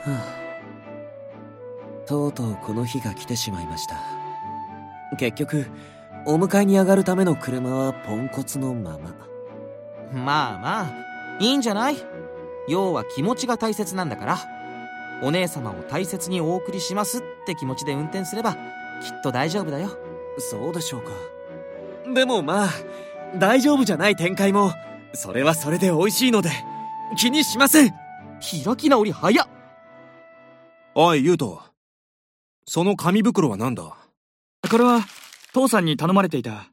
とうとうこの日が来てしまいました。結局お迎えに上がるための車はポンコツのまま。 まあまあいいんじゃない。要は気持ちが大切なんだから、お姉様を大切にお送りしますって気持ちで運転すればきっと大丈夫だよ。 そうでしょうか。でもまあ大丈夫じゃない展開もそれはそれで美味しいので気にしません。 開き直り早っ。 おい、ユウト。その紙袋は何だ？ これは父さんに頼まれていた。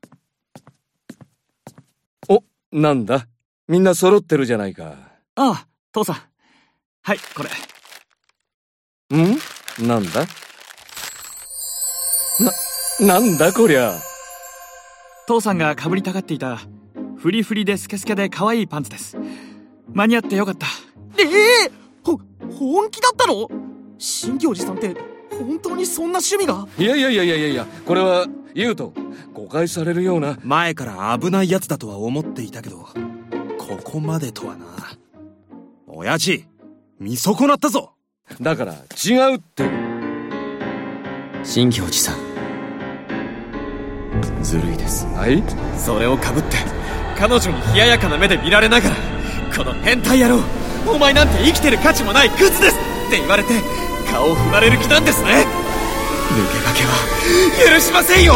お、なんだ、みんな揃ってるじゃないか。 ああ、父さん。はい、これ。 なんだ？なんだこりゃ。 父さんが被りたがっていたフリフリでスケスケで可愛いパンツです。間に合ってよかった。 本気だったの？新行寺さんって本当にそんな趣味が？ いや、これはユウト、誤解されるような。 前から危ないやつだとは思っていたけど、ここまでとはな。親父、見損なったぞ。 だから違うって。 新行寺さん、ずるいです。 はい？ それをかぶって彼女に冷ややかな目で見られながら、この変態野郎、お前なんて生きてる価値もないクズですって言われて顔を踏まれる気なんですね。抜け駆けは許しませんよ。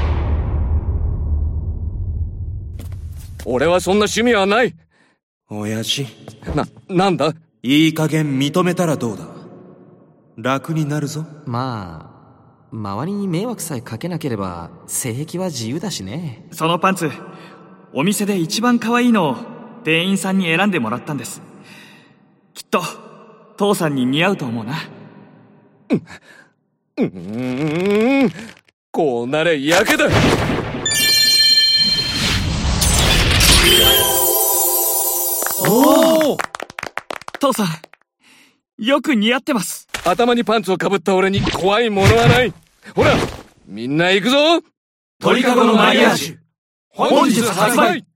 俺はそんな趣味はない。 親父、 なんだ？ いい加減認めたらどうだ。楽になるぞ。 まあ周りに迷惑さえかけなければ性癖は自由だしね。 そのパンツ、お店で一番可愛いのを店員さんに選んでもらったんです。きっと父さんに似合うと思うな。 こうなれやけだ。 おお、父さんよく似合ってます。 頭にパンツをかぶった俺に怖いものはない。ほら、みんな行くぞ。 鳥かごのマリアージュ、本日発売。